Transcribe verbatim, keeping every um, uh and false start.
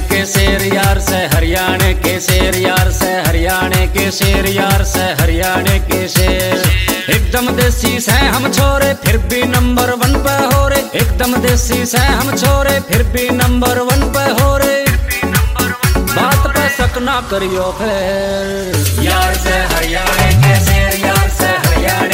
के शेर यार से हरियाणा के शेर यार से हरियाणा के शेर यार से हरियाणा के शेर। एकदम देसी से हम छोरे फिर भी नंबर वन पे हो रे। एकदम देसी से हम छोरे फिर भी नंबर वन पे हो रे। बात पे शक ना करियो फिर। यार से हरियाणा के शेर यार से हरियाणा